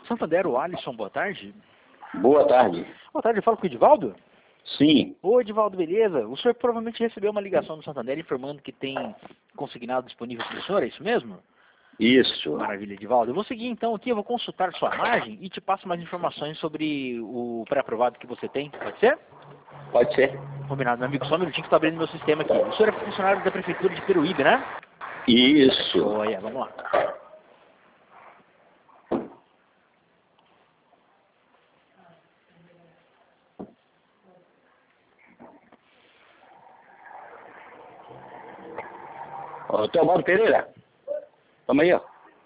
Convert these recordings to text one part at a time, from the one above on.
Santander, o Alisson, boa tarde. Boa tarde. Boa tarde, eu falo com o Edivaldo? Sim. Ô, Edivaldo, beleza? O senhor provavelmente recebeu uma ligação do Santander informando que tem consignado disponível para o senhor, é isso mesmo? Isso. Maravilha, Edivaldo. Eu vou seguir então aqui, eu vou consultar sua margem e te passo mais informações sobre o pré-aprovado que você tem, pode ser? Pode ser. Combinado, meu amigo, só um minutinho que estou abrindo meu sistema aqui. O senhor é funcionário da Prefeitura de Peruíbe, né? Isso. Olha, vamos lá. Ô, Teobaldo Pereira. Toma aí, ó.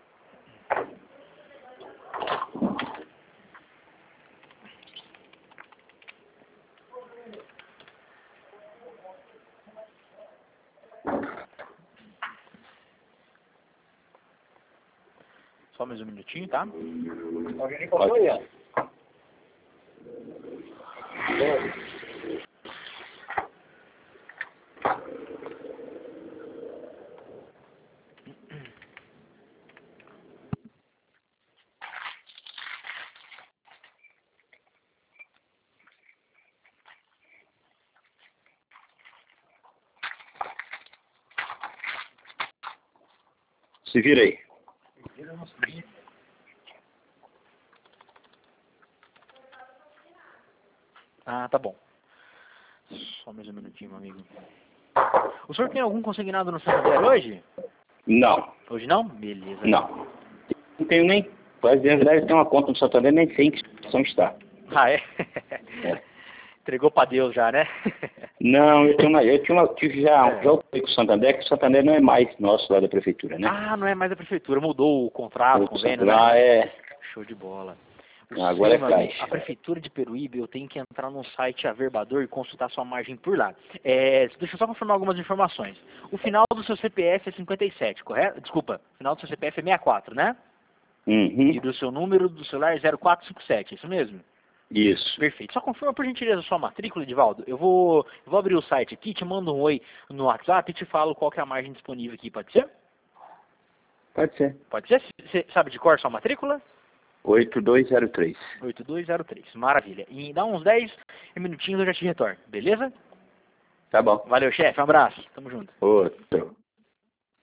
Só mais um minutinho, tá? Alguém passou aí, ó. Se vira aí. Ah, tá bom. Só mais um minutinho, meu amigo. O senhor tem algum consignado no Santander hoje? Não. Hoje não? Beleza. Não. Não tenho nem... Quase na verdade, tem uma conta no Santander, nem sei em que situação está. Ah, é? É. Entregou pra Deus já, né? Não, tive já falei com o Santander, que o Santander não é mais nosso lá da Prefeitura, né? Ah, não é mais a Prefeitura, mudou o contrato, o convênio, lá né? é... Show de bola. Agora é meu amigo, Caixa. a Prefeitura de Peruíbe, eu tenho que entrar no site Averbador e consultar sua margem por lá. Deixa eu só confirmar algumas informações. O final do seu CPF é 57, correto? Desculpa, o final do seu CPF é 64, né? Uhum. E do seu número do celular é 0457, isso mesmo? Isso. Perfeito. Só confirma por gentileza a sua matrícula, Edivaldo. Eu vou abrir o site aqui, te mando um oi no WhatsApp e te falo qual que é a margem disponível aqui, pode ser? Pode ser. Pode ser? Você sabe de cor sua matrícula? 8203. 8203, maravilha. E dá uns 10 minutinhos eu já te retorno, beleza? Tá bom. Valeu, chefe, um abraço, tamo junto. Outro.